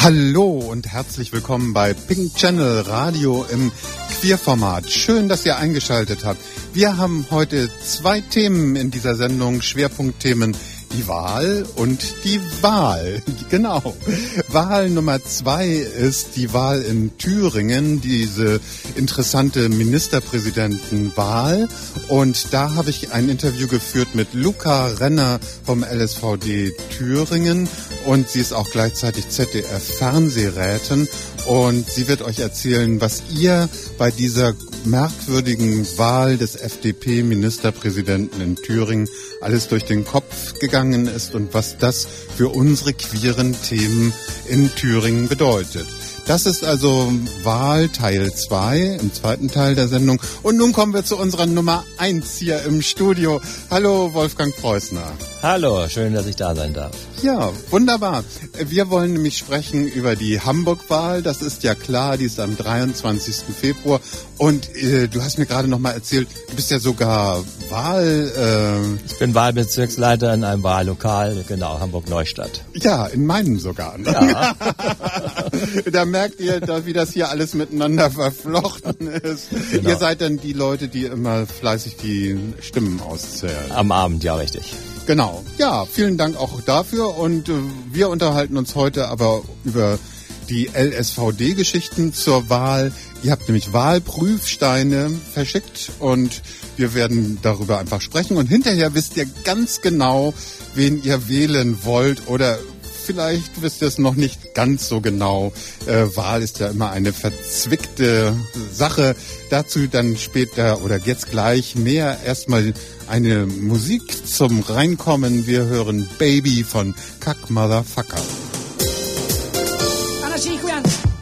Hallo und herzlich willkommen bei Pink Channel Radio im Queerformat. Schön, dass ihr eingeschaltet habt. Wir haben heute 2 Themen in dieser Sendung, Schwerpunktthemen. Die Wahl und die Wahl. Genau. Wahl Nummer 2 ist die Wahl in Thüringen, diese interessante Ministerpräsidentenwahl. Und da habe ich ein Interview geführt mit Luca Renner vom LSVD Thüringen. Und sie ist auch gleichzeitig ZDF-Fernsehrätin. Und sie wird euch erzählen, was ihr bei dieser merkwürdigen Wahl des FDP-Ministerpräsidenten in Thüringen alles durch den Kopf gegangen ist und was das für unsere queeren Themen in Thüringen bedeutet. Das ist also Wahl Teil 2 im zweiten Teil der Sendung. Und nun kommen wir zu unserer Nummer 1 hier im Studio. Hallo Wolfgang Preußner. Hallo, schön, dass ich da sein darf. Ja, wunderbar. Wir wollen nämlich sprechen über die Hamburg-Wahl. Das ist ja klar, die ist am 23. Februar. Und du hast mir gerade noch mal erzählt, du bist ja sogar Ich bin Wahlbezirksleiter in einem Wahllokal, genau, Hamburg-Neustadt. Ja, in meinem sogar. Ja. Da merkt ihr, wie das hier alles miteinander verflochten ist. Genau. Ihr seid dann die Leute, die immer fleißig die Stimmen auszählen. Am Abend, ja, richtig. Genau. Ja, vielen Dank auch dafür. Und wir unterhalten uns heute aber über die LSVD-Geschichten zur Wahl. Ihr habt nämlich Wahlprüfsteine verschickt und wir werden darüber einfach sprechen. Und hinterher wisst ihr ganz genau, wen ihr wählen wollt oder vielleicht wisst ihr es noch nicht ganz so genau. Wahl ist ja immer eine verzwickte Sache. Dazu dann später oder jetzt gleich mehr. Erstmal eine Musik zum Reinkommen. Wir hören Baby von Kack Motherfucker. Alla 5 anni.